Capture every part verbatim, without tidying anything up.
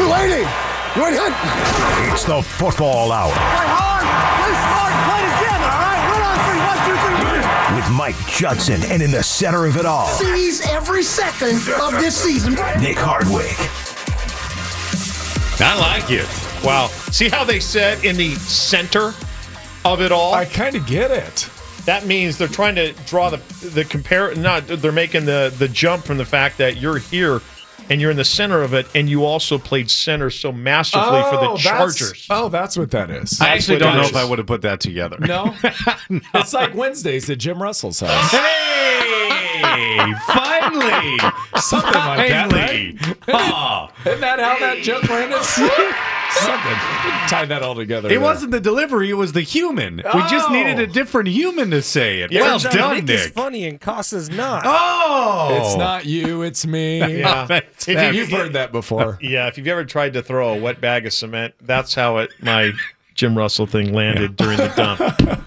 You're waiting. You're waiting. It's the Football Hour. Play hard. Play smart. Play together. All right. One, on three. One, two, three. With Mike Judson, and in the center of it all, Seize every second of this season. Nick Hardwick. I like it. Wow. See how they said in the center of it all? I kind of get it. That means they're trying to draw the the compare. Not they're making the the jump from the fact that you're here and you're in the center of it, and you also played center so masterfully oh, for the that's, Chargers. Oh, that's what that is. I actually don't know is. if I would have put that together. No? no, it's like Wednesdays at Jim Russell's house. Hey, finally, Something like that, finally. right? Oh, Isn't that how that joke landed? Something. Tie that all together. it there. wasn't the delivery; it was the human. We just Oh. needed a different human to say it. Yeah, well turns done, Nick Nick. is funny and Costa's not. Oh, It's not you, it's me. Yeah. That's- If that's- You've heard that before. Yeah, if you've ever tried to throw a wet bag of cement, that's how it my Jim Russell thing landed during the dump.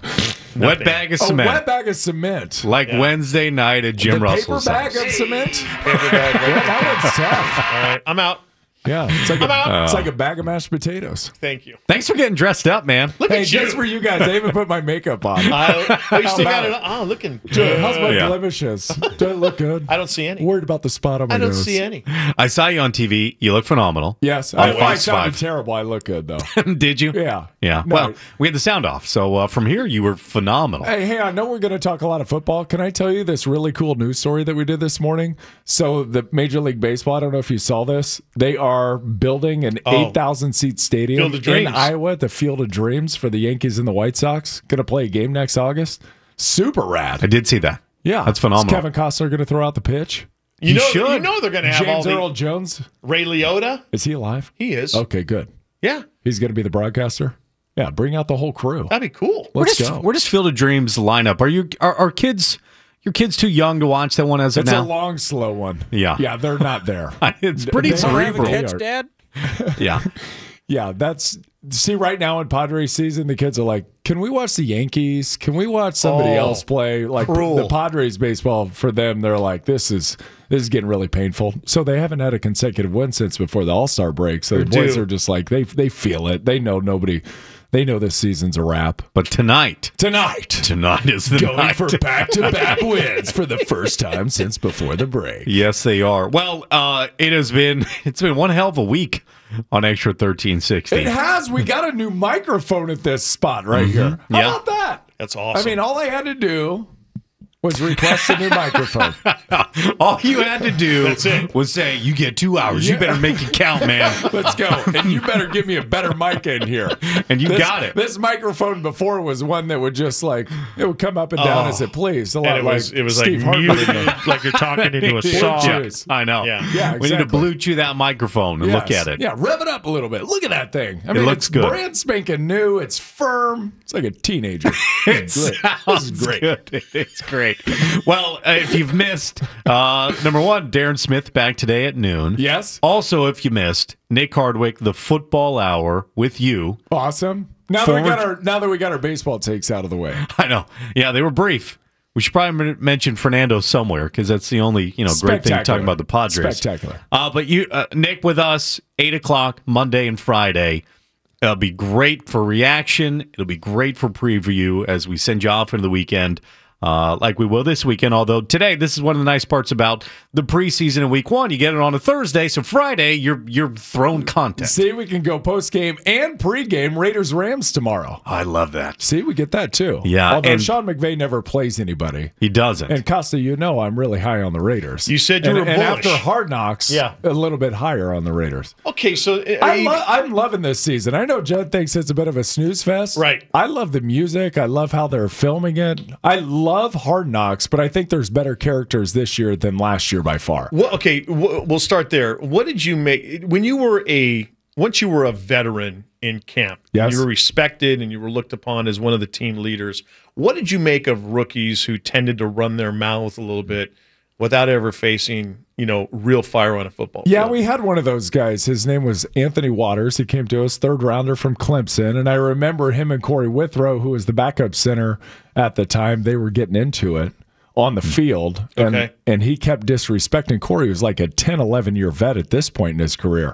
wet bad. bag of A cement, wet bag of cement. like Yeah. Wednesday night at Jim the Russell's paper bag house. of cement. Paper bag. Yeah, that one's tough. All right, I'm out. Yeah, it's like, I'm a, out. it's like a bag of mashed potatoes. Thank you. Thanks for getting dressed up, man. Look Hey, at you. just for you guys, I even put my makeup on. I, oh, you still got about it. it? Oh, looking Dude, good. how's my Yeah. blemishes? Do I look good? I don't see any. Worried about the spot on my I don't nose. see any. I saw you on T V. You look phenomenal. Yes, On I, I Fox sounded five. terrible. I look good though. Did you? Yeah, Yeah. No. Well, we had the sound off, so uh, from here you were phenomenal. Hey, hey, I know we're going to talk a lot of football. Can I tell you this really cool news story that we did this morning? So, the Major League Baseball, I don't know if you saw this, they are building an Oh. eight thousand seat stadium Field of in Dreams. Iowa, the Field of Dreams for the Yankees and the White Sox. Going to play a game next August. Super rad. I did see that. Yeah. That's phenomenal. Is Kevin Costner going to throw out the pitch? You He know, should. you know they're going to have all James the Earl Jones, Ray Liotta. is he alive? He is. Okay, good. Yeah, He's going to be the broadcaster? Yeah, bring out the whole crew. that'd be cool. Where Let's does, go. where does Field of Dreams line up? Are you are, are kids your kids too young to watch that one as of It's a now? long, slow one. Yeah. Yeah, they're not there. It's pretty They don't have cerebral. a Catch, Dad? Yeah. Yeah, that's see right now in Padres season, the kids are like, "Can we watch the Yankees? Can we watch somebody Oh, else play?" Like cruel. the Padres baseball for them, they're like, "This is this is getting really painful." So they haven't had a consecutive win since before the All Star break. So the They're boys due. are just like they they feel it. They know nobody. They know this season's a wrap. But tonight, Tonight, tonight is the going night. for back to back wins for the first time since before the break. Yes, they are. Well, uh, it has been it's been one hell of a week on Extra thirteen sixty. It has. We got a new microphone at this spot right here. How Yeah. about that? That's awesome. I mean, all I had to do was request a new microphone. All you had to do That's it. was say, "You get two hours. You Yeah. better make it count, man." Let's go. And you better give me a better mic in here. And you This- got it. This microphone before was one that would just like, it would come up and down Oh. as it pleased. A lot and it like was it was Steve like Hartman. muted, like you're talking into a saw. Cheers. I know. Yeah. Yeah, We need to exactly. blue chew that microphone and look Yes. at it. Yeah, rev it up a little bit. Look at that thing. I mean, looks it's good. brand spanking new. It's firm. It's like a teenager. It It's great. This sounds is great. good. It's great. Well, uh, if you've missed, uh, number one, Darren Smith back today at noon. Yes. Also, if you missed, Nick Hardwick, the Football Hour with you. Awesome. Now that we got Forward- our now that we got our baseball takes out of the way. I know. Yeah, they were brief. We should probably men- mention Fernando somewhere because that's the only you know great thing Spectacular. talking about the Padres. Spectacular. Uh, but you, uh, Nick, with us eight o'clock Monday and Friday. It'll be great for reaction. It'll be great for preview as we send you off into the weekend. Uh, like we will this weekend, although today, this is one of the nice parts about the preseason in week one. You get it on a Thursday, so Friday, you're you're thrown content. See, we can go post game and pre-game Raiders Rams tomorrow. I love that. See, we get that too. Yeah, Although and- Sean McVay never plays anybody. He doesn't. And Costa, you know I'm really high on the Raiders. You said you and, were and bullish. after Hard Knocks, Yeah. a little bit higher on the Raiders. Okay, so uh, I you- lo- I'm loving this season. I know Judd thinks it's a bit of a snooze fest. Right. I love the music. I love how they're filming it. I love Hard Knocks, but I think there's better characters this year than last year by far. Well, okay, w- we'll start there. What did you make when you were a once you were a veteran in camp? Yes. You were respected and you were looked upon as one of the team leaders. What did you make of rookies who tended to run their mouth a little bit without ever facing, you know, real fire on a football Yeah, field? we had one of those guys. His name was Anthony Waters. He came to us, third rounder from Clemson. And I remember him and Corey Withrow, who was the backup center at the time, they were getting into it on the field. And, Okay. and he kept disrespecting Corey, who was like a ten, eleven year vet at this point in his career.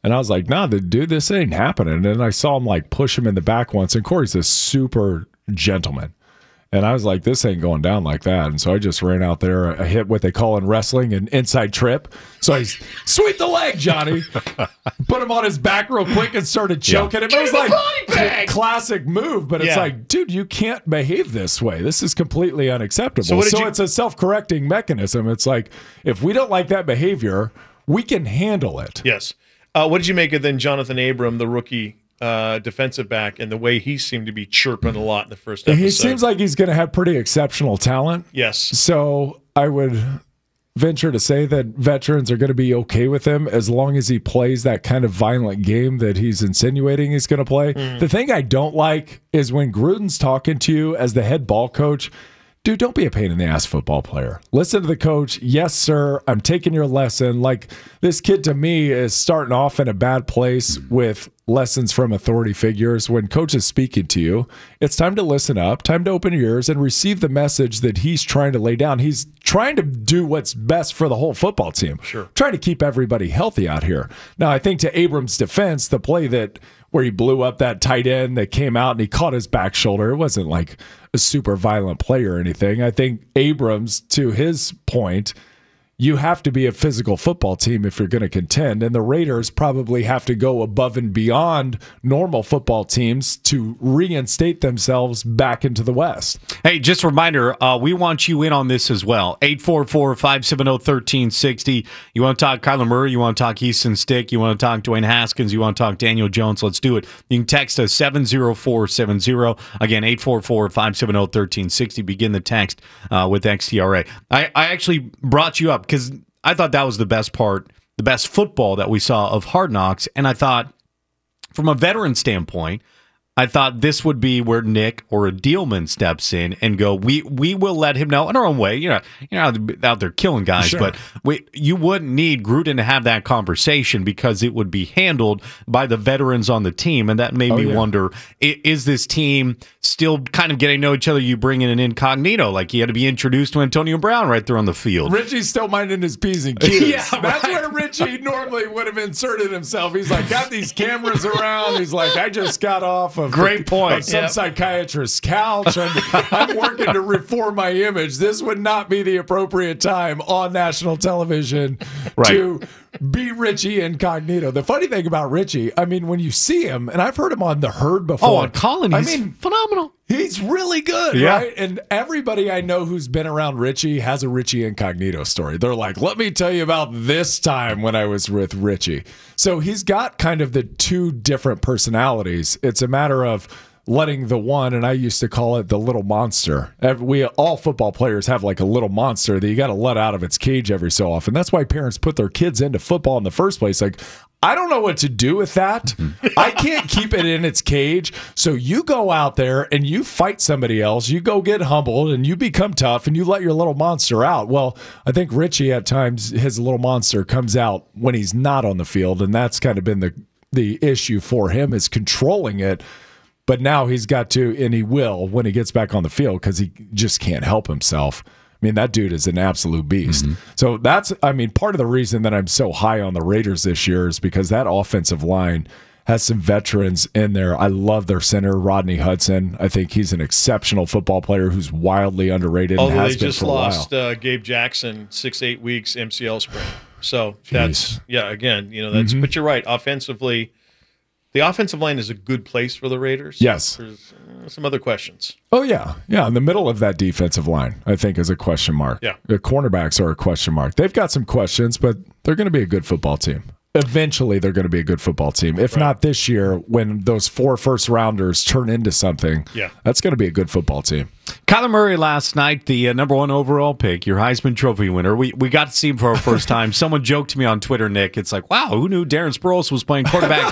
And I was like, nah, the dude, this ain't happening. And then I saw him like push him in the back once. And Corey's a super gentleman. And I was like, this ain't going down like that. And so I just ran out there. I hit what they call in wrestling an inside trip. So I sweep the leg, Johnny. Put him on his back real quick and started choking him. It was like a classic move, but it's Yeah. like, dude, you can't behave this way. This is completely unacceptable. So So, what did you- it's a self-correcting mechanism. It's like, if we don't like that behavior, we can handle it. Yes. Uh, what did you make of then Jonathan Abram, the rookie uh, defensive back, and the way he seemed to be chirping a lot in the first episode? He seems like he's going to have pretty exceptional talent. Yes. So I would venture to say that veterans are going to be okay with him as long as he plays that kind of violent game that he's insinuating he's going to play. Mm. The thing I don't like is when Gruden's talking to you as the head ball coach. Dude, don't be a pain in the ass football player. Listen to the coach. Yes, sir. I'm taking your lesson. Like, this kid to me is starting off in a bad place with lessons from authority figures. When coach is speaking to you, it's time to listen up, time to open your ears and receive the message that he's trying to lay down. He's trying to do what's best for the whole football team. Sure. Trying to keep everybody healthy out here. Now, I think to Abrams' defense, the play that where he blew up that tight end that came out and he caught his back shoulder, it wasn't like a super violent play or anything. I think Abrams, to his point, you have to be a physical football team if you're going to contend, and the Raiders probably have to go above and beyond normal football teams to reinstate themselves back into the West. Hey, just a reminder, uh, we want you in on this as well. eight four four, five seven zero, one three six zero. You want to talk Kyler Murray, you want to talk Easton Stick, you want to talk Dwayne Haskins, you want to talk Daniel Jones, let's do it. You can text us seven zero four seven zero. Again, eight four four, five seven zero, one three six zero. Begin the text uh, with X T R A. I, I actually brought you up because I thought that was the best part, the best football that we saw of Hard Knocks. And I thought, from a veteran standpoint, I thought this would be where Nick or a Dealman steps in and go, we we will let him know in our own way. You know, you're not out there killing guys, Sure. but we, you wouldn't need Gruden to have that conversation because it would be handled by the veterans on the team. And that made Oh, me yeah. wonder, i- is this team still kind of getting to know each other? You bring in an incognito, like he had to be introduced to Antonio Brown right there on the field. Richie's still minding his P's and Q's. Yeah, That's right. where Richie normally would have inserted himself. He's like, got these cameras around. He's like, I just got off of Great point. of some Yep. psychiatrist's couch. I'm, I'm working to reform my image. This would not be the appropriate time on national television Right. to be Richie incognito. The funny thing about Richie, I mean, when you see him, and I've heard him on The Herd before. Oh, and Colin, I he's mean, phenomenal. he's really good, Yeah. right? And everybody I know who's been around Richie has a Richie incognito story. They're like, let me tell you about this time when I was with Richie. So he's got kind of the two different personalities. It's a matter of letting the one, and I used to call it the little monster. Ev- We all football players have like a little monster that you got to let out of its cage every so often. That's why parents put their kids into football in the first place. Like, I don't know what to do with that. I can't keep it in its cage. So you go out there and you fight somebody else. You go get humbled and you become tough and you let your little monster out. Well, I think Richie at times, his little monster comes out when he's not on the field. And that's kind of been the, the issue for him, is controlling it. But now he's got to, and he will when he gets back on the field, because he just can't help himself. I mean, that dude is an absolute beast. So that's, I mean, part of the reason that I'm so high on the Raiders this year is because that offensive line has some veterans in there. I love their center, Rodney Hudson. I think he's an exceptional football player who's wildly underrated and Although has they been just for a lost while. uh, Gabe Jackson, six, eight weeks M C L sprain. So that's, yeah, again, you know, that's, Mm-hmm. but you're right. Offensively, the offensive line is a good place for the Raiders. Yes. There's uh, some other questions. Oh, yeah. Yeah. In the middle of that defensive line, I think, is a question mark. Yeah. The cornerbacks are a question mark. They've got some questions, but they're going to be a good football team. Eventually, they're going to be a good football team. If not this year, when those four first rounders turn into something, Yeah. that's going to be a good football team. Kyler Murray last night, the uh, number one overall pick, your Heisman Trophy winner. We we got to see him for our first time. Someone joked to me on Twitter, Nick. It's like, wow, who knew Darren Sproles was playing quarterback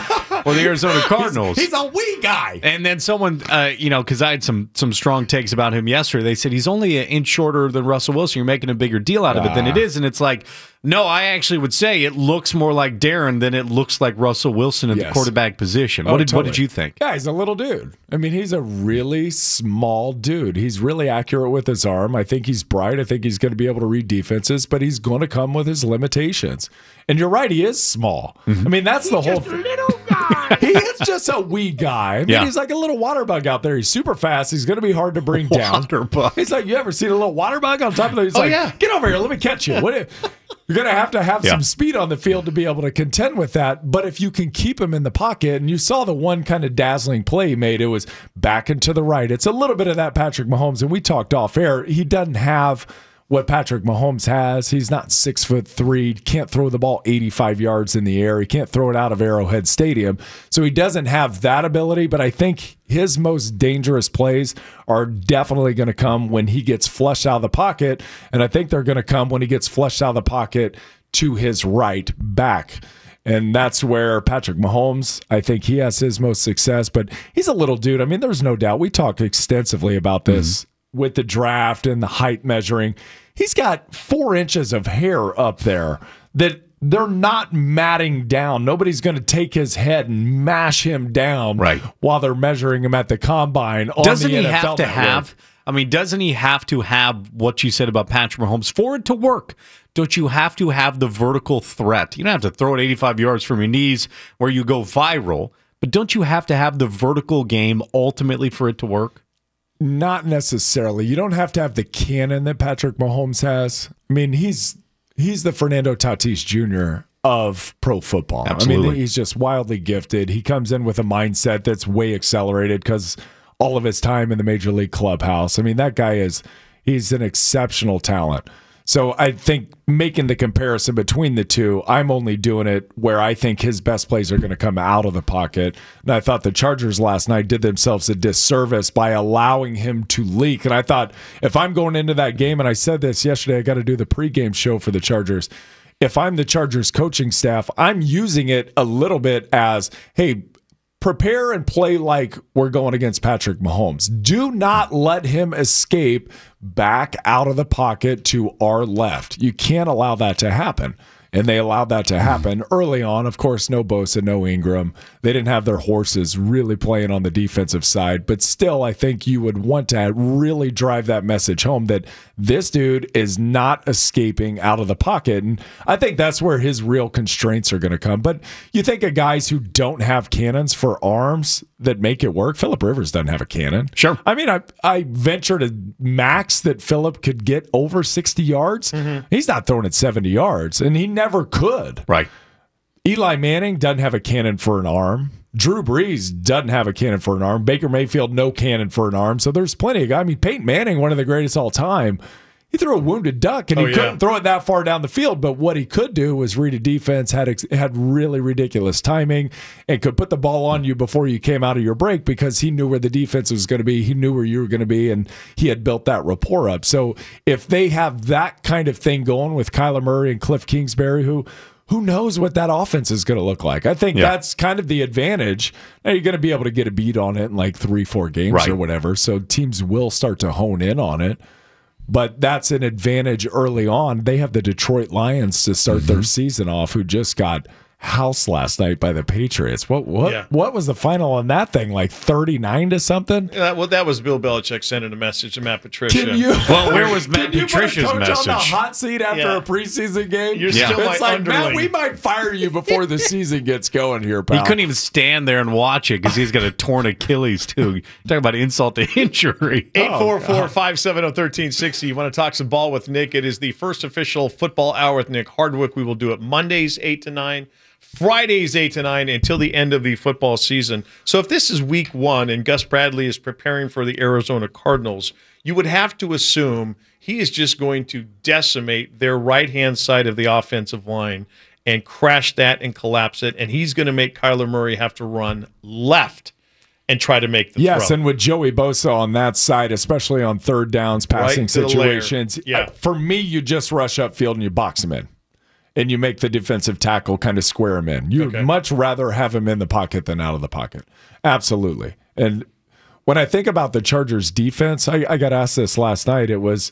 or the Arizona Cardinals. He's, he's a wee guy. And then someone, uh, you know, because I had some some strong takes about him yesterday. They said he's only an inch shorter than Russell Wilson. You're making a bigger deal out of it than it is. And it's like, no, I actually would say it looks more like Darren than it looks like Russell Wilson in Yes. the quarterback position. Oh, What did totally. What did you think? Yeah, he's a little dude. I mean, he's a really small dude. He's really accurate with his arm. I think he's bright. I think he's going to be able to read defenses, but he's going to come with his limitations. And you're right, he is small. Mm-hmm. I mean, that's the whole thing. He is just a wee guy. I mean, Yeah. he's like a little water bug out there. He's super fast. He's going to be hard to bring down. Water bug. He's like, you ever seen a little water bug on top of the? He's like, yeah. get over here. Let me catch you. What? If, you're going to have to have Yeah. some speed on the field to be able to contend with that. But if you can keep him in the pocket, and you saw the one kind of dazzling play he made, it was back and to the right. It's a little bit of that Patrick Mahomes. And we talked off air. He doesn't have what Patrick Mahomes has. He's not six foot three, can't throw the ball eighty-five yards in the air. He can't throw it out of Arrowhead Stadium. So he doesn't have that ability, but I think his most dangerous plays are definitely going to come when he gets flushed out of the pocket. And I think they're going to come when he gets flushed out of the pocket to his right back. And that's where Patrick Mahomes, I think he has his most success, but he's a little dude. I mean, there's no doubt. We talked extensively about this with the draft and the height measuring. He's got four inches of hair up there that they're not matting down. Nobody's going to take his head and mash him down Right. while they're measuring him at the combine on Doesn't the he N F L have to Network. have? I mean, doesn't he have to have what you said about Patrick Mahomes for it to work? Don't you have to have the vertical threat? You don't have to throw it eighty-five yards from your knees where you go viral, but don't you have to have the vertical game ultimately for it to work? Not necessarily. You don't have to have the cannon that Patrick Mahomes has. I mean, he's he's the Fernando Tatis Junior of pro football. I Absolutely. mean, he's just wildly gifted. He comes in with a mindset that's way accelerated because all of his time in the major league clubhouse. I mean, that guy is he's an exceptional talent. So I think making the comparison between the two, I'm only doing it where I think his best plays are going to come out of the pocket. And I thought the Chargers last night did themselves a disservice by allowing him to leak. And I thought if I'm going into that game, and I said this yesterday, I got to do the pregame show for the Chargers. If I'm the Chargers coaching staff, I'm using it a little bit as, hey, prepare and play like we're going against Patrick Mahomes. Do not let him escape back out of the pocket to our left. You can't allow that to happen. And they allowed that to happen early on. Of course, no Bosa, no Ingram. They didn't have their horses really playing on the defensive side. But still, I think you would want to really drive that message home that this dude is not escaping out of the pocket. And I think that's where his real constraints are going to come. But you think of guys who don't have cannons for arms that make it work. Phillip Rivers doesn't have a cannon. Sure. I mean, I, I venture to max that Phillip could get over sixty yards. Mm-hmm. He's not throwing it seventy yards, and he never could. Right. Eli Manning doesn't have a cannon for an arm. Drew Brees doesn't have a cannon for an arm. Baker Mayfield, no cannon for an arm. So there's plenty of guys. I mean, Peyton Manning, one of the greatest all time, he threw a wounded duck, and he Oh, yeah. couldn't throw it that far down the field. But what he could do was read a defense, had ex- had really ridiculous timing, and could put the ball on you before you came out of your break because he knew where the defense was going to be. He knew where you were going to be, and he had built that rapport up. So if they have that kind of thing going with Kyler Murray and Cliff Kingsbury, who who knows what that offense is going to look like? I think Yeah. that's kind of the advantage. Now you're going to be able to get a beat on it in like three, four games Right. or whatever. So teams will start to hone in on it. But that's an advantage early on. They have the Detroit Lions to start Mm-hmm. their season off, who just got housed last night by the Patriots. What what Yeah. what was the final on that thing? Like thirty-nine to something? Yeah, well, that was Bill Belichick sending a message to Matt Patricia. Can you? Well, where was Matt Can you Patricia's put a coach on the message? hot seat after Yeah. a preseason game? You're Yeah. still It's my like, Matt, underling. we might fire you before the season gets going here, He pal. couldn't even stand there and watch it because he's got a torn Achilles, too. Talk about insult to injury. eight four four, five seven zero, one three six zero. You want to talk some ball with Nick? It is the first official football hour with Nick Hardwick. We will do it Mondays, eight to nine, Fridays, eight to nine, until the end of the football season. So if this is week one and Gus Bradley is preparing for the Arizona Cardinals, you would have to assume he is just going to decimate their right-hand side of the offensive line and crash that and collapse it, and he's going to make Kyler Murray have to run left and try to make the Yes, throw. and with Joey Bosa on that side, especially on third downs, passing Right to the layer. situations, Yeah. uh, for me, you just rush upfield and you box him in. and you make the defensive tackle kind of square him in. You'd Okay. much rather have him in the pocket than out of the pocket. Absolutely. And when I think about the Chargers defense, I, I got asked this last night. It was,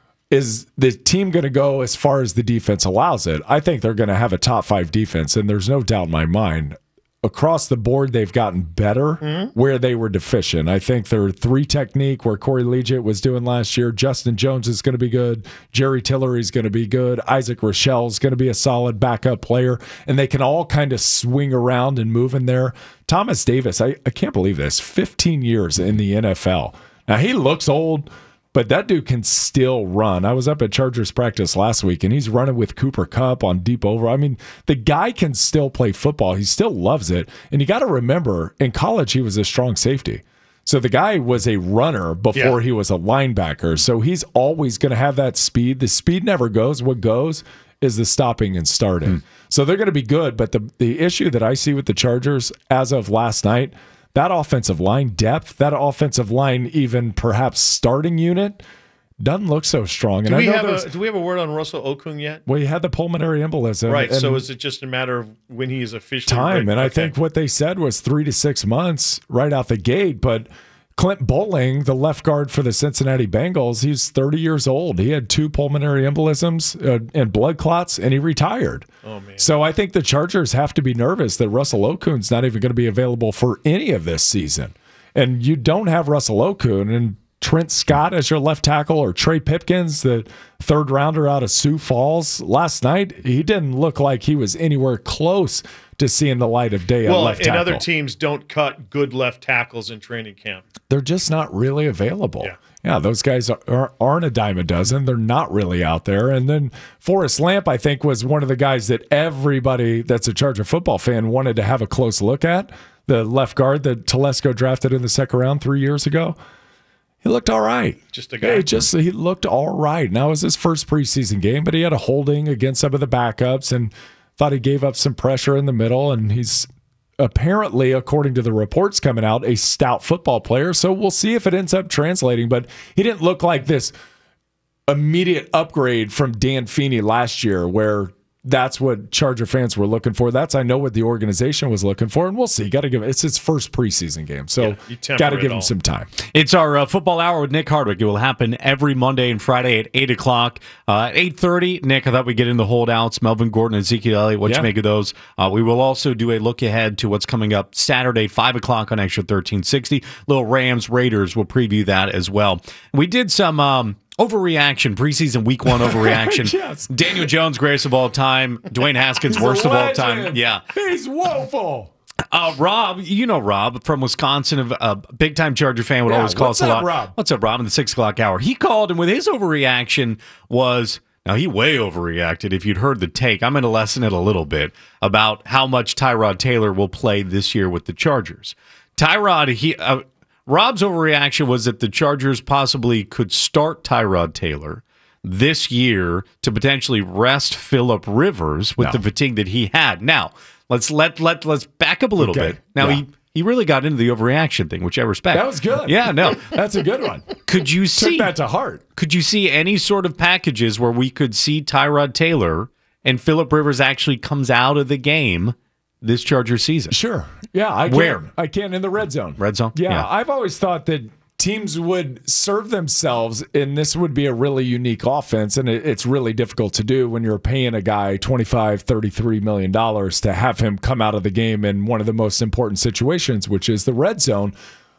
is the team going to go as far as the defense allows it? I think they're going to have a top five defense, and there's no doubt in my mind. Across the board, they've gotten better mm-hmm. where they were deficient. I think their three technique, where Corey Liuget was doing last year, Justin Jones is going to be good. Jerry Tillery is going to be good. Isaac Rochelle is going to be a solid backup player, and they can all kind of swing around and move in there. Thomas Davis, I, I can't believe this, fifteen years in the N F L. Now, he looks old, but that dude can still run. I was up at Chargers practice last week, and he's running with Cooper Kupp on deep over. I mean, the guy can still play football. He still loves it. And you got to remember, in college, he was a strong safety. So the guy was a runner before Yeah. he was a linebacker. So he's always going to have that speed. The speed never goes. What goes is the stopping and starting. Hmm. So they're going to be good. But the, the issue that I see with the Chargers as of last night, that offensive line depth, that offensive line even perhaps starting unit doesn't look so strong. Do And we I know have there's- a Do we have a word on Russell Okung yet? well, he had the pulmonary embolism. Right. and So is it just a matter of when he is officially time? ready? And I Okay. think what they said was three to six months right out the gate. But Clint Bowling, the left guard for the Cincinnati Bengals, he's thirty years old. He had two pulmonary embolisms uh, and blood clots, and he retired. Oh, man. So I think the Chargers have to be nervous that Russell Okung's not even going to be available for any of this season. And you don't have Russell Okung and Trent Scott as your left tackle, or Trey Pipkins, the third rounder out of Sioux Falls. Last night, he didn't look like he was anywhere close to seeing the light of day at Well, left and tackle. other teams don't cut good left tackles in training camp. They're just not really available. Yeah. Yeah, those guys are, aren't a dime a dozen. They're not really out there. And then Forrest Lamp, I think, was one of the guys that everybody that's a Charger football fan wanted to have a close look at. The left guard that Telesco drafted in the second round three years ago. He looked all right. Just a guy. He just he looked all right. Now it was his first preseason game, but he had a holding against some of the backups and thought he gave up some pressure in the middle. And he's apparently, according to the reports coming out, a stout football player. So we'll see if it ends up translating. But he didn't look like this immediate upgrade from Dan Feeney last year, where that's what Charger fans were looking for. That's, I know, what the organization was looking for, and we'll see. Got to give it's his first preseason game, so Yeah, you temper got to it give all. him some time. It's our uh, football hour with Nick Hardwick. It will happen every Monday and Friday at eight o'clock. Uh, at eight thirty, Nick, I thought we'd get into the holdouts, Melvin Gordon and Ezekiel Elliott. What Yeah. you make of those? Uh, we will also do a look ahead to what's coming up Saturday, five o'clock on Extra thirteen sixty. Little Rams Raiders, we'll preview that as well. We did some um, overreaction, preseason week one overreaction. Yes. Daniel Jones, greatest of all time. Dwayne Haskins, He's a worst of all time. legend. Yeah. He's woeful. Uh, Rob, you know Rob from Wisconsin, a uh, big time Charger fan, would Yeah, always call what's us a up, lot. Rob? What's up, Rob? In the six o'clock hour, he called, and with his overreaction was now he way overreacted. If you'd heard the take, I'm going to lessen it a little bit about how much Tyrod Taylor will play this year with the Chargers. Tyrod, he uh, Rob's overreaction was that the Chargers possibly could start Tyrod Taylor this year to potentially rest Phillip Rivers with No. the fatigue that he had. Now, let's let let let's back up a little Okay. bit. Now Yeah. he he really got into the overreaction thing, which I respect. That was good. Yeah, no. That's a good one. Could you Took see that to heart. could you see any sort of packages where we could see Tyrod Taylor and Phillip Rivers actually comes out of the game this Charger season? Sure. Yeah, I can. Where? I can in the red zone. Red zone? Yeah, Yeah. I've always thought that teams would serve themselves, and this would be a really unique offense, and it, it's really difficult to do when you're paying a guy twenty-five, thirty-three million dollars to have him come out of the game in one of the most important situations, which is the red zone.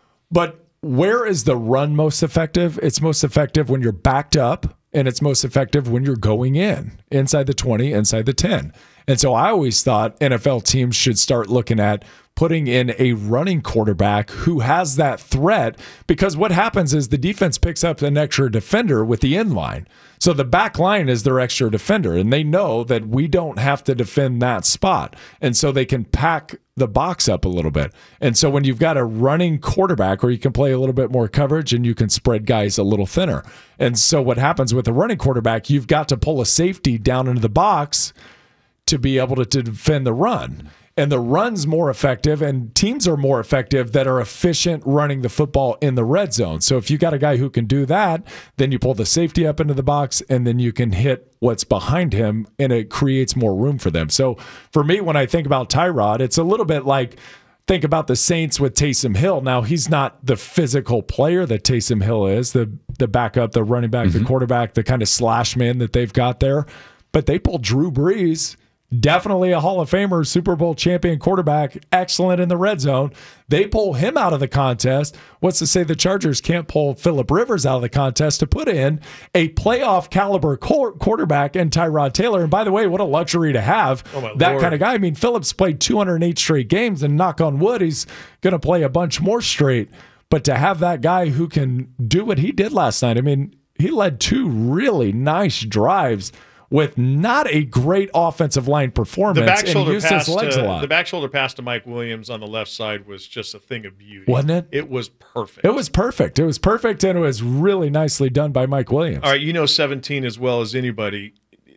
But where is the run most effective? It's most effective when you're backed up, and it's most effective when you're going in, inside the twenty, inside the ten. And so I always thought N F L teams should start looking at putting in a running quarterback who has that threat, because what happens is the defense picks up an extra defender with the end line. So the back line is their extra defender, and they know that we don't have to defend that spot. And so they can pack the box up a little bit. And so when you've got a running quarterback, where you can play a little bit more coverage and you can spread guys a little thinner. And so what happens with a running quarterback, you've got to pull a safety down into the box to be able to, to defend the run. and the run's more effective, and teams are more effective that are efficient running the football in the red zone. So if you got a guy who can do that, then you pull the safety up into the box, and then you can hit what's behind him, and it creates more room for them. So for me, when I think about Tyrod, it's a little bit like think about the Saints with Taysom Hill. Now, he's not the physical player that Taysom Hill is, the the backup, the running back, mm-hmm. the quarterback, the kind of slash man that they've got there. But they pulled Drew Brees, definitely a Hall of Famer, Super Bowl champion quarterback, excellent in the red zone. They pull him out of the contest. What's to say the Chargers can't pull Phillip Rivers out of the contest to put in a playoff caliber quarterback in Tyrod Taylor? And by the way, what a luxury to have oh my that Lord. kind of guy. I mean, Phillips played two hundred eight straight games, and knock on wood, he's going to play a bunch more straight. But to have that guy who can do what he did last night, I mean, he led two really nice drives with not a great offensive line performance. The back and shoulder used pass his legs a to, lot. the back shoulder pass to Mike Williams on the left side was just a thing of beauty, wasn't it? It was perfect. It was perfect. It was perfect, and it was really nicely done by Mike Williams. All right, you know seventeen as well as anybody.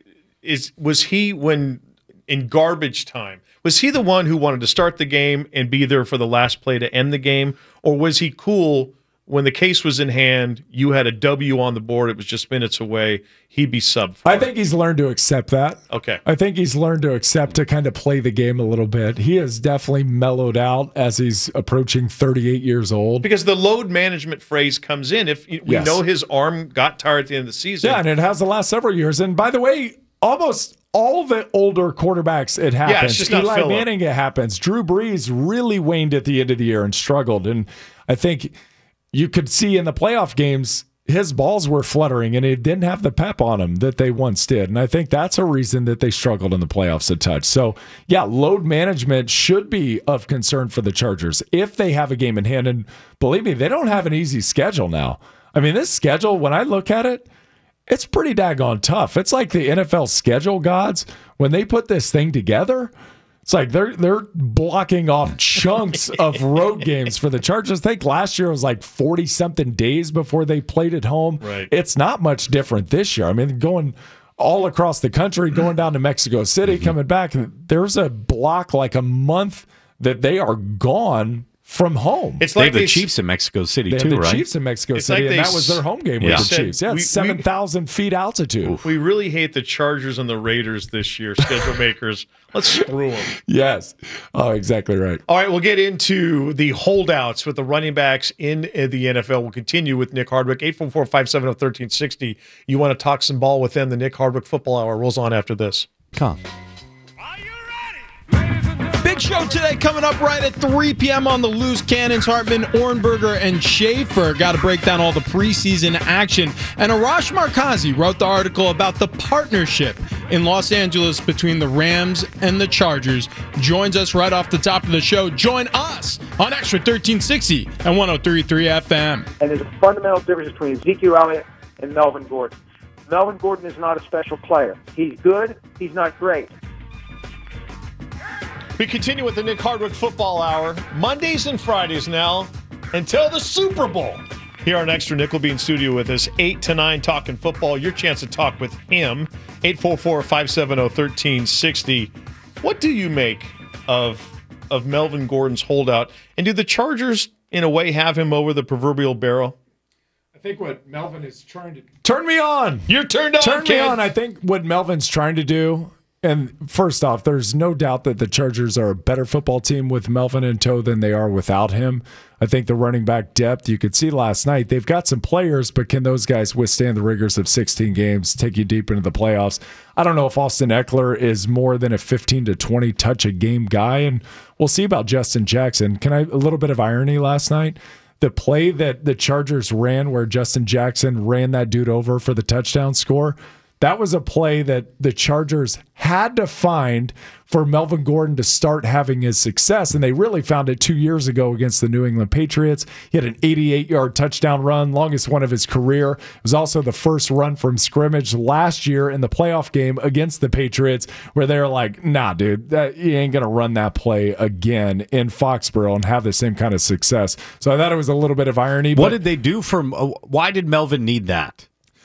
Is was he when in garbage time? Was he the one who wanted to start the game and be there for the last play to end the game, or was he cool when the case was in hand? You had a W on the board; it was just minutes away. He'd be sub. I think he's learned to accept that. Okay. I think he's learned to accept to kind of play the game a little bit. He has definitely mellowed out as he's approaching thirty-eight years old. Because the load management phrase comes in. If we Yes. know his arm got tired at the end of the season. Yeah, and it has the last several years. And by the way, almost all the older quarterbacks, it happens. Yeah, it's just not Eli Phillip. Manning, it happens. Drew Brees really waned at the end of the year and struggled. And I think you could see in the playoff games, his balls were fluttering and it didn't have the pep on him that they once did. And I think that's a reason that they struggled in the playoffs a touch. So, yeah, load management should be of concern for the Chargers if they have a game in hand. And believe me, they don't have an easy schedule now. I mean, this schedule, when I look at it, it's pretty daggone tough. It's like the N F L schedule gods, when they put this thing together, it's like they're they're blocking off chunks of road games for the Chargers. I think last year was like forty-something days before they played at home. Right. It's not much different this year. I mean, going all across the country, going down to Mexico City, coming back, there's a block like a month that they are gone from home. It's They like have the they- Chiefs in Mexico City, They have too, the right? Chiefs in Mexico It's City, like and they that was their home game Yeah. with the said, Chiefs. Yeah, we- we- seven thousand feet altitude. We really hate the Chargers and the Raiders this year, schedule makers. Let's screw them. Yes. Oh, exactly right. All right, we'll get into the holdouts with the running backs in uh, the N F L. We'll continue with Nick Hardwick, eight four four, five seven zero, one three six zero. You want to talk some ball with them, the Nick Hardwick Football Hour rolls on after this. Come. Big show today coming up right at three p.m. on the Loose Cannons. Hartman, Ornberger, and Schaefer got to break down all the preseason action. And Arash Markazi wrote the article about the partnership in Los Angeles between the Rams and the Chargers. Joins us right off the top of the show. Join us on Extra thirteen sixty and one oh three point three F M. And there's a fundamental difference between Ezekiel Elliott and Melvin Gordon. Melvin Gordon is not a special player. He's good. He's not great. We continue with the Nick Hardwick Football Hour, Mondays and Fridays now, until the Super Bowl. Here on Extra, Nick will be in studio with us, eight to nine, talking football. Your chance to talk with him, eight four four, five seven zero, one three six zero. What do you make of, of Melvin Gordon's holdout? And do the Chargers, in a way, have him over the proverbial barrel? I think what Melvin is trying to turn me on. You're turned on, Turn me kid. on. I think what Melvin's trying to do, and first off, there's no doubt that the Chargers are a better football team with Melvin in tow than they are without him. I think the running back depth, you could see last night, they've got some players, but can those guys withstand the rigors of sixteen games, take you deep into the playoffs? I don't know if Austin Eckler is more than a fifteen to twenty touch a game guy, and we'll see about Justin Jackson. Can I, a little bit of irony last night? The play that the Chargers ran where Justin Jackson ran that dude over for the touchdown score, that was a play that the Chargers had to find for Melvin Gordon to start having his success, and they really found it two years ago against the New England Patriots. He had an eighty-eight-yard touchdown run, longest one of his career. It was also the first run from scrimmage last year in the playoff game against the Patriots, where they were like, nah, dude, that, you ain't going to run that play again in Foxborough and have the same kind of success. So I thought it was a little bit of irony. What but did they do from? Uh, why did Melvin need that?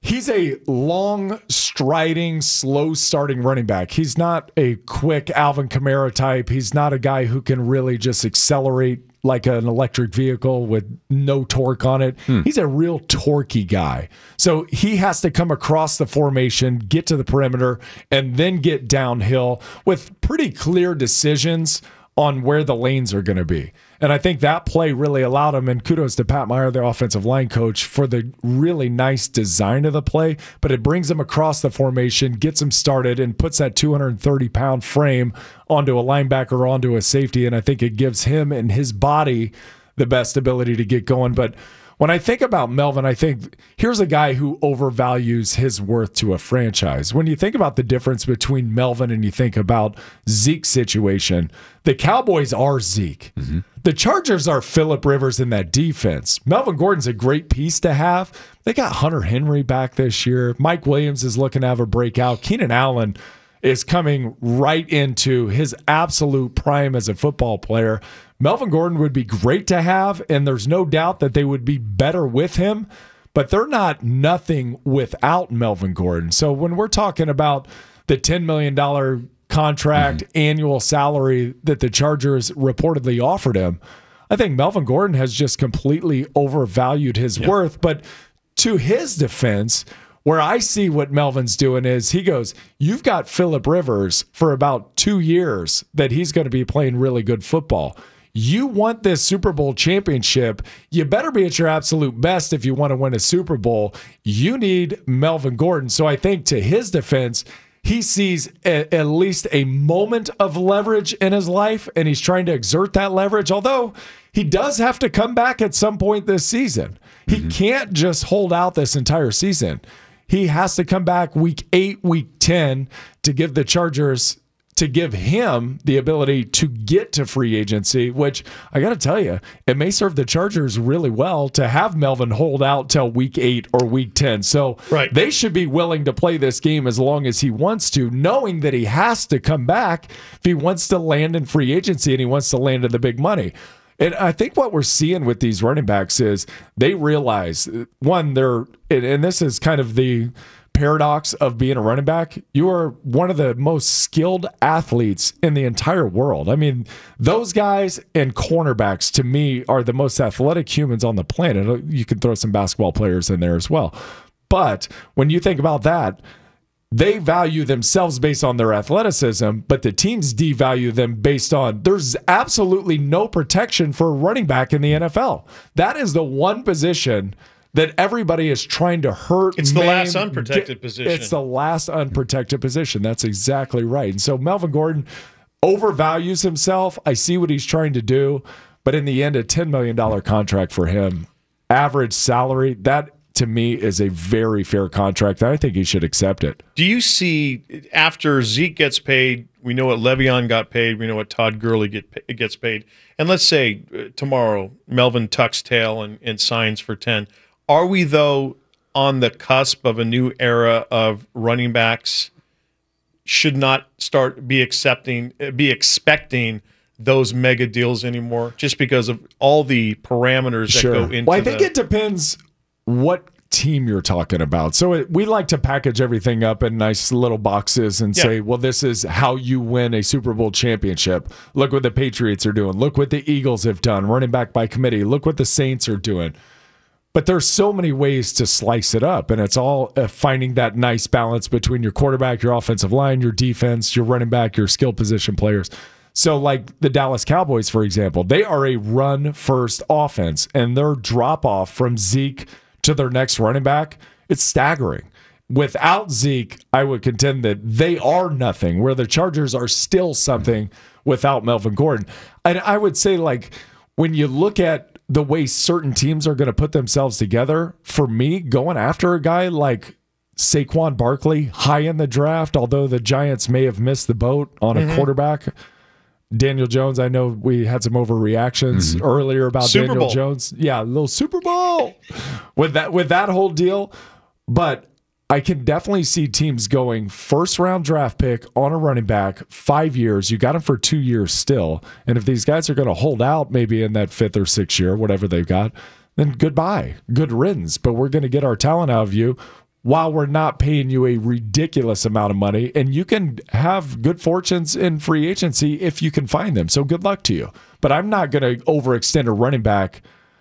He's a long, striding, slow starting running back. He's not a quick Alvin Kamara type. He's not a guy who can really just accelerate like an electric vehicle with no torque on it. Hmm. He's a real torquey guy. So he has to come across the formation, get to the perimeter, and then get downhill with pretty clear decisions on where the lanes are going to be. And I think that play really allowed him, and kudos to Pat Meyer, the offensive line coach, for the really nice design of the play, but it brings him across the formation, gets him started, and puts that two hundred thirty pound frame onto a linebacker or onto a safety, and I think it gives him and his body the best ability to get going. But when I think about Melvin, I think here's a guy who overvalues his worth to a franchise. When you think about the difference between Melvin and you think about Zeke's situation, the Cowboys are Zeke. Mm-hmm. The Chargers are Phillip Rivers in that defense. Melvin Gordon's a great piece to have. They got Hunter Henry back this year. Mike Williams is looking to have a breakout. Keenan Allen is coming right into his absolute prime as a football player. Melvin Gordon would be great to have, and there's no doubt that they would be better with him, but they're not nothing without Melvin Gordon. So when we're talking about the ten million dollars contract mm-hmm. annual salary that the Chargers reportedly offered him, I think Melvin Gordon has just completely overvalued his yep. worth. But to his defense, where I see what Melvin's doing is he goes, you've got Phillip Rivers for about two years that he's going to be playing really good football. You want this Super Bowl championship. You better be at your absolute best if you want to win a Super Bowl. You need Melvin Gordon. So I think to his defense, he sees a, at least a moment of leverage in his life, and he's trying to exert that leverage, although he does have to come back at some point this season. He mm-hmm. can't just hold out this entire season. He has to come back week eight, week ten to give the Chargers, to give him the ability to get to free agency, which I got to tell you, it may serve the Chargers really well to have Melvin hold out till week eight or week ten. So right. they should be willing to play this game as long as he wants to, knowing that he has to come back if he wants to land in free agency and he wants to land in the big money. And I think what we're seeing with these running backs is they realize, one, they're, and this is kind of the paradox of being a running back, you are one of the most skilled athletes in the entire world. I mean, those guys and cornerbacks, to me, are the most athletic humans on the planet. You can throw some basketball players in there as well. But when you think about that, they value themselves based on their athleticism, but the teams devalue them based on there's absolutely no protection for a running back in the N F L. That is the one position that everybody is trying to hurt. It's the maim, last unprotected position. It's the last unprotected position. That's exactly right. And so Melvin Gordon overvalues himself. I see what he's trying to do, but in the end, a ten million dollars contract for him, average salary, that to me is a very fair contract. I think he should accept it. Do you see, after Zeke gets paid, we know what Le'Veon got paid, we know what Todd Gurley get, gets paid, and let's say uh, tomorrow Melvin tucks tail and, and signs for ten. Are we, though, on the cusp of a new era of running backs should not start be accepting, be expecting those mega deals anymore, just because of all the parameters that sure. go into? Well, I think the, it depends what team you're talking about. So it, we like to package everything up in nice little boxes and yeah. say, well, this is how you win a Super Bowl championship. Look what the Patriots are doing. Look what the Eagles have done, running back by committee. Look what the Saints are doing. But there's so many ways to slice it up, and it's all uh, finding that nice balance between your quarterback, your offensive line, your defense, your running back, your skill position players. So like the Dallas Cowboys, for example, they are a run-first offense, and their drop-off from Zeke to their next running back, it's staggering. Without Zeke, I would contend that they are nothing, where the Chargers are still something without Melvin Gordon. And I would say, like, when you look at the way certain teams are going to put themselves together, for me, going after a guy like Saquon Barkley high in the draft, although the Giants may have missed the boat on mm-hmm. a quarterback. Daniel Jones, I know we had some overreactions mm-hmm. earlier about Super Daniel Bowl. Jones. Yeah, a little Super Bowl with that with that whole deal. But I can definitely see teams going first round draft pick on a running back, five years. You got him for two years still. And if these guys are going to hold out maybe in that fifth or sixth year, whatever they've got, then goodbye. Good riddance. But we're going to get our talent out of you. while we're not paying you a ridiculous amount of money, and you can have good fortunes in free agency if you can find them. So good luck to you. But I'm not going to overextend a running back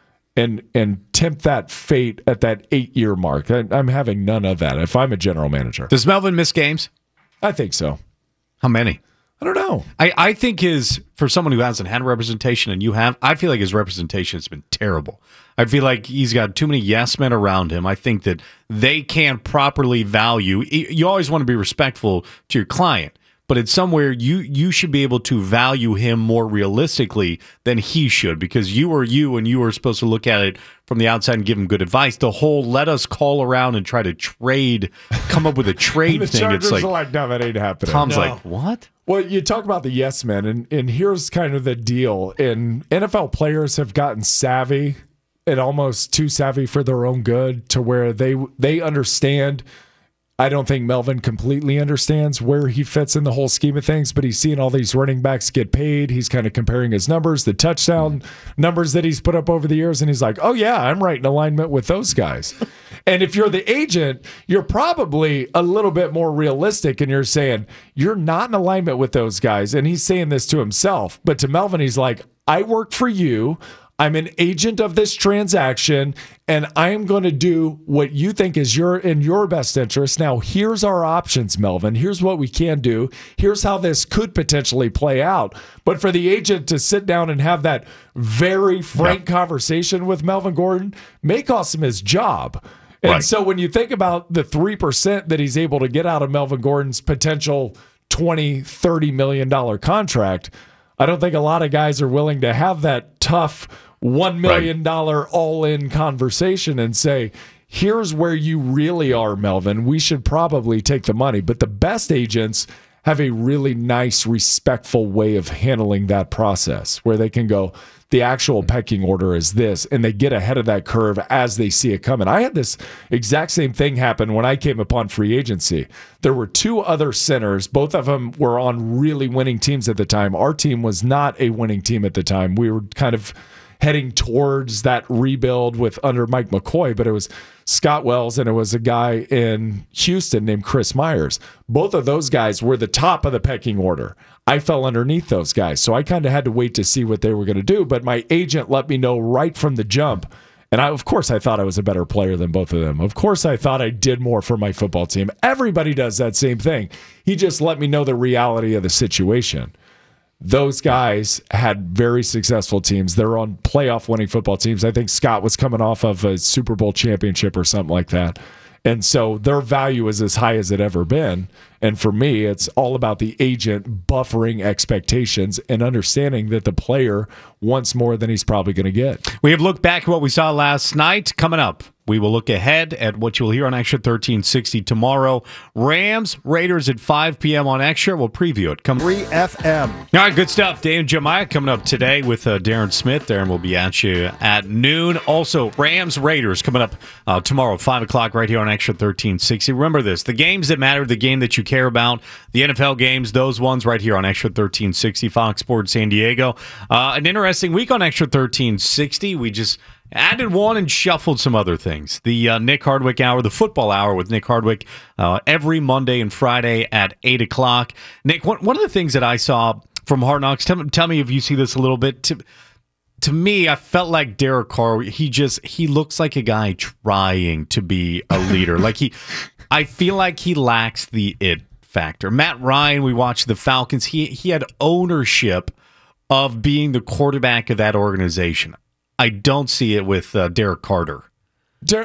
and and tempt that fate at that eight-year mark. I, I'm having none of that if I'm a general manager. Does Melvin miss games? I think so. How many? I don't know. I, I think his, for someone who hasn't had representation and you have, I feel like his representation has been terrible. I feel like he's got too many yes men around him. I think that they can't properly value. You always want to be respectful to your client, but it's somewhere you you should be able to value him more realistically than he should, because you are you and you are supposed to look at it from the outside and give him good advice. The whole let us call around and try to trade, come up with a trade the thing. Chargers It's like, are like, no, that ain't happening. Tom's No. like, what? Well, you talk about the yes men, and, and here's kind of the deal. And N F L players have gotten savvy and almost too savvy for their own good, to where they they understand. I don't think Melvin completely understands where he fits in the whole scheme of things, but he's seeing all these running backs get paid. He's kind of comparing his numbers, the touchdown numbers that he's put up over the years, and he's like, oh, yeah, I'm right in alignment with those guys. And if you're the agent, you're probably a little bit more realistic, and you're saying, you're not in alignment with those guys. And he's saying this to himself. But to Melvin, he's like, I work for you. I'm an agent of this transaction, and I am going to do what you think is your in your best interest. Now, here's our options, Melvin. Here's what we can do. Here's how this could potentially play out. But for the agent to sit down and have that very frank yep. conversation with Melvin Gordon may cost him his job. And Right. so when you think about the three percent that he's able to get out of Melvin Gordon's potential twenty, thirty million dollars contract, I don't think a lot of guys are willing to have that tough one million dollars right. all-in conversation and say, here's where you really are, Melvin. We should probably take the money. But the best agents have a really nice, respectful way of handling that process, where they can go, the actual pecking order is this, and they get ahead of that curve as they see it coming. I had this exact same thing happen when I came upon free agency. There were two other centers. Both of them were on really winning teams at the time. Our team was not a winning team at the time. We were kind of heading towards that rebuild with under Mike McCoy, but it was Scott Wells and it was a guy in Houston named Chris Myers. Both of those guys were the top of the pecking order. I fell underneath those guys, so I kind of had to wait to see what they were going to do, but my agent let me know right from the jump. And I, of course, I thought I was a better player than both of them. Of course, I thought I did more for my football team. Everybody does that same thing. He just let me know the reality of the situation. Those guys had very successful teams. They're on playoff winning football teams. I think Scott was coming off of a Super Bowl championship or something like that. And so their value is as high as it ever been. And for me, it's all about the agent buffering expectations and understanding that the player wants more than he's probably going to get. We have looked back at what we saw last night. Coming up, we will look ahead at what you'll hear on Extra thirteen sixty tomorrow. Rams, Raiders at five p.m. on Extra. We'll preview it. Come three F M. All right, good stuff. Dan and Jeremiah coming up today with uh, Darren Smith. Darren will be at you at noon. Also, Rams, Raiders coming up uh, tomorrow at five o'clock right here on Extra thirteen sixty. Remember this, the games that matter, the game that you care about, the N F L games, those ones right here on Extra thirteen sixty, Fox Sports San Diego. Uh, an interesting week on Extra thirteen sixty. We just added one and shuffled some other things. The uh, Nick Hardwick Hour, the football hour with Nick Hardwick, uh, every Monday and Friday at eight o'clock. Nick, one, one of the things that I saw from Hard Knocks, tell, tell me if you see this a little bit. To, to me, I felt like Derek Carr, he just, he looks like a guy trying to be a leader. like he, I feel like he lacks the it factor. Matt Ryan, we watched the Falcons. He, he had ownership of being the quarterback of that organization. I don't see it with uh, Derek Carter. Der-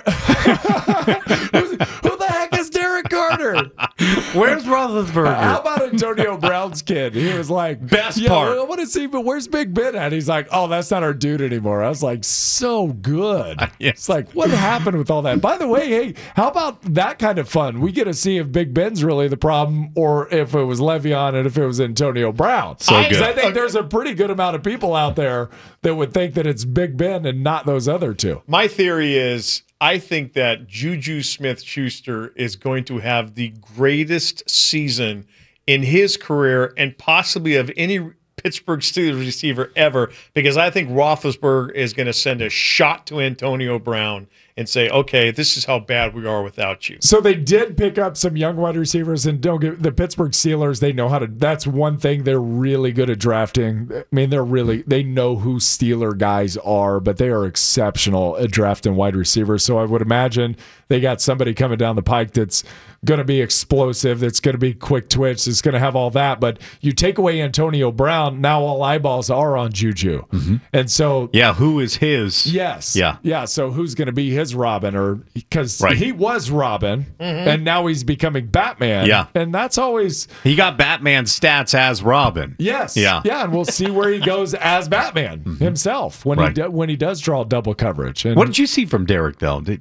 Who the heck is Derek Carter? Where's Roethlisberger? How about Antonio Brown's kid? He was like, Best "Yo, part. I want to see, but where's Big Ben at?" He's like, "Oh, that's not our dude anymore." I was like, so good. yes. It's like, what happened with all that? By the way, hey, how about that kind of fun? We get to see if Big Ben's really the problem or if it was Le'Veon and if it was Antonio Brown. So I, good. I think there's a pretty good amount of people out there that would think that it's Big Ben and not those other two. My theory is I think that Juju Smith-Schuster is going to have the greatest season in his career and possibly of any Pittsburgh Steelers receiver ever, because I think Roethlisberger is going to send a shot to Antonio Brown and say, okay, this is how bad we are without you. So they did pick up some young wide receivers, and don't get the Pittsburgh Steelers. They know how to. That's one thing they're really good at drafting. I mean, they're really they know who Steeler guys are, but they are exceptional at drafting wide receivers. So I would imagine they got somebody coming down the pike that's going to be explosive, that's going to be quick twitch, that's going to have all that. But you take away Antonio Brown, now all eyeballs are on Juju, Mm-hmm. and so Yeah, who is his? yes, Yeah. yeah. So who's going to be his Robin? Or because Right. he was Robin, and now he's becoming Batman. Yeah. and that's always He got Batman stats as Robin. yes, Yeah. yeah. And we'll see where he goes as Batman himself when Right. he do, when he does draw double coverage. And What did you see from Derek, though? Did,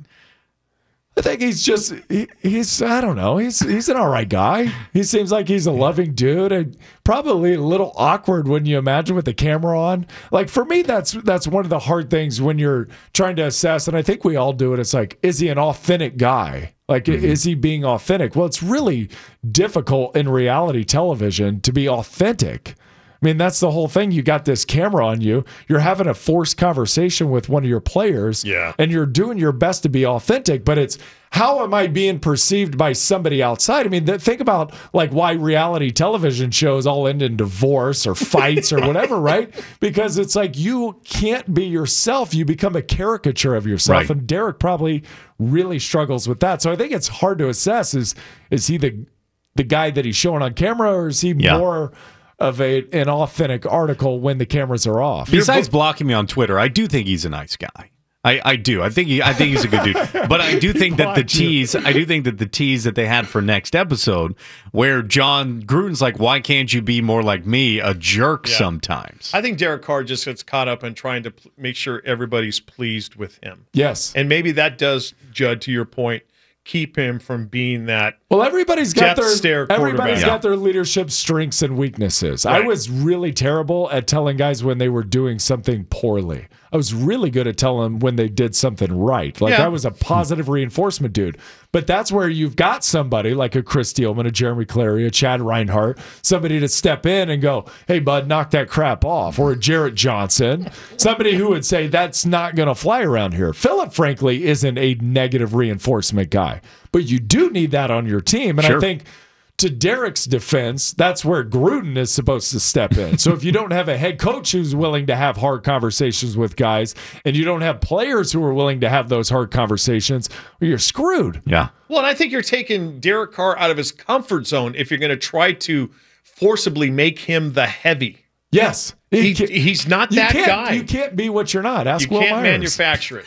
I think he's just he, he's I don't know he's he's an all right guy. He seems like he's a loving dude, and probably a little awkward when you imagine with the camera on. Like for me, that's that's one of the hard things when you're trying to assess, and I think we all do it. It's like, is he an authentic guy? Like, mm-hmm. is he being authentic? Well, it's really difficult in reality television to be authentic. I mean, that's the whole thing. You got this camera on you. You're having a forced conversation with one of your players. Yeah. And you're doing your best to be authentic, but it's how am I being perceived by somebody outside? I mean, th- think about like why reality television shows all end in divorce or fights or whatever, right? Because it's like you can't be yourself. You become a caricature of yourself. Right. And Derek probably really struggles with that. So I think it's hard to assess is is he the the guy that he's showing on camera, or is he Yeah. more of a an authentic article when the cameras are off? besides blocking me on Twitter, I do think he's a nice guy. I, I do. I think he, I think he's a good dude. But I do think that the Blocked you. tease, I do think that the tease that they had for next episode, where John Gruden's like, "Why can't you be more like me?" A jerk Yeah. sometimes. I think Derek Carr just gets caught up in trying to pl- make sure everybody's pleased with him. Yes. And maybe that does, Judd, to your point, keep him from being that. Well, everybody's got Death stare their everybody's quarterback. got their leadership strengths and weaknesses. I Right. was really terrible at telling guys when they were doing something poorly. I was really good at telling them when they did something right. Like Yeah. I was a positive reinforcement dude. But that's where you've got somebody like a Chris Steelman, a Jeremy Clary, a Chad Reinhart, somebody to step in and go, "Hey, bud, knock that crap off," or a Jarrett Johnson, somebody who would say that's not going to fly around here. Phillip, frankly, isn't a negative reinforcement guy, but you do need that on your team. And Sure. I think to Derek's defense, that's where Gruden is supposed to step in. So if you don't have a head coach who's willing to have hard conversations with guys, and you don't have players who are willing to have those hard conversations, well, you're screwed. Yeah. Well, and I think you're taking Derek Carr out of his comfort zone if you're going to try to forcibly make him the heavy. Yes. He, can't- he's not you that can't, guy. You can't be what you're not. Ask You Will can't Myers. manufacture it.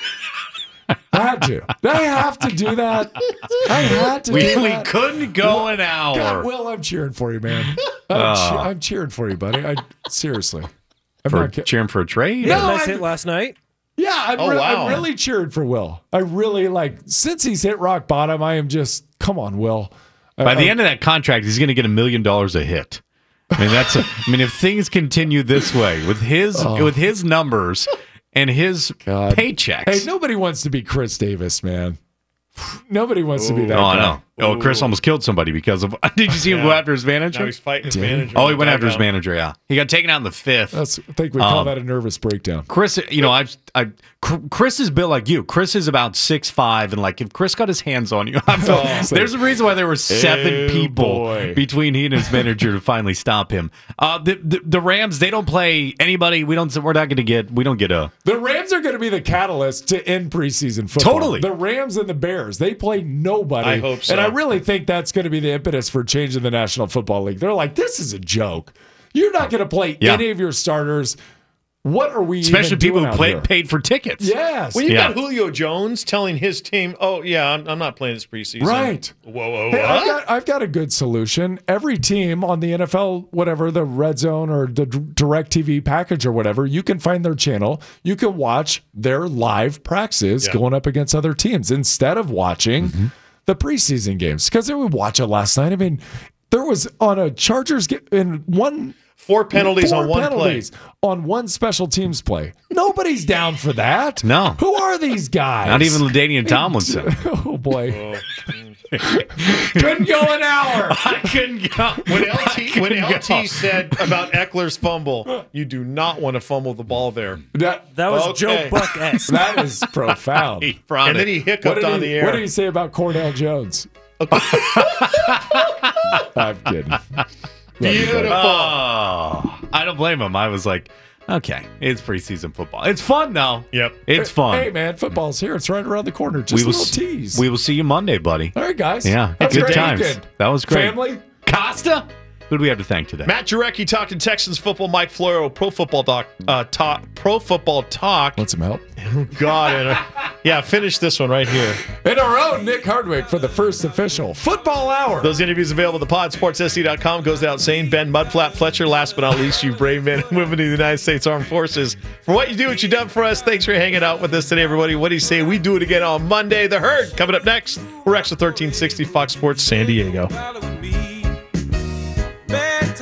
I had to. I have to do that. I had to We, do we that. couldn't go an God, hour. Will, I'm cheering for you, man. I'm, che- I'm cheering for you, buddy. I seriously. I'm For not ki- cheering for a trade? No, nice I'm- hit last night. Yeah, I'm, Oh, re- wow. I'm really cheered for Will. I really like since he's hit rock bottom. I am just come on, Will. By the I, end of that contract, he's going to get a million dollars a hit. I mean, that's. A, I mean, if things continue this way with his with his numbers and his God. paychecks. Hey, nobody wants to be Chris Davis, man. Nobody wants to be that oh, I guy. know. Oh, Chris almost killed somebody because of. Did you see him Yeah. go after his Now manager? he's fighting his Did he? manager. Oh, he in went the after his dugout. manager. Yeah, he got taken out in the fifth. That's, I think we call Um, that a nervous breakdown. Chris, you know, I've, I, Chris is built like you. Chris is about six five, and like if Chris got his hands on you, I felt, Oh, there's a reason why there were seven Oh, people boy. between he and his manager to finally stop him. Uh, the, the the Rams, they don't play anybody. We don't. We're not going to get. We don't get a. The Rams are going to be the catalyst to end preseason football. Totally. The Rams and the Bears, they play nobody. I hope so. And I really think that's going to be the impetus for changing the National Football League. They're like, this is a joke. You're not going to play Yeah. any of your starters. What are we Especially even people doing who out play, here? paid for tickets. Yes. When you Yeah. got Julio Jones telling his team, "Oh yeah, I'm, I'm not playing this preseason." Right. Whoa, whoa, Hey, I've what? got I've got a good solution. Every team on the N F L, whatever the Red Zone or the D- Direct T V package or whatever, you can find their channel. You can watch their live practices Yeah. going up against other teams instead of watching Mm-hmm. the preseason games. Because we watch it last night. I mean, there was on a Chargers ga- in one. Four penalties four on one penalties on one special teams play. Nobody's down for that. No. Who are these guys? Not even LaDainian Tomlinson. Oh boy. Couldn't go an hour. I couldn't go. When L T when couldn't L T go. said about Eckler's fumble, you do not want to fumble the ball there. That, That was Okay. Joe Buck-esque. that is profound. He brought And it. then he What hiccuped did, on he, the air. what did he say about Cordell Jones? I'm kidding. Beautiful. Oh, I don't blame him. I was like, okay, it's preseason football. It's fun though. Yep. It's fun. Hey, man, football's here. It's right around the corner. Just we a will little s- tease. We will see you Monday, buddy. All right, guys. Yeah, Have a good great times. weekend. That was great. Family? Costa. Who do we have to thank today? Matt Jarecki talking Texans football. Mike Floro, Pro Football Doc, uh, talk, Pro Football Talk. Want some help? God, and, uh, yeah, finish this one right here. And our own Nick Hardwick for the first official Football Hour. Those interviews available at the pod sports s c dot com. Goes without saying. Ben Mudflap Fletcher, last but not least, you brave men and women of the United States Armed Forces. For what you do, what you've done for us, thanks for hanging out with us today, everybody. What do you say? We do it again on Monday. The Herd coming up next. We're Extra thirteen sixty Fox Sports San Diego.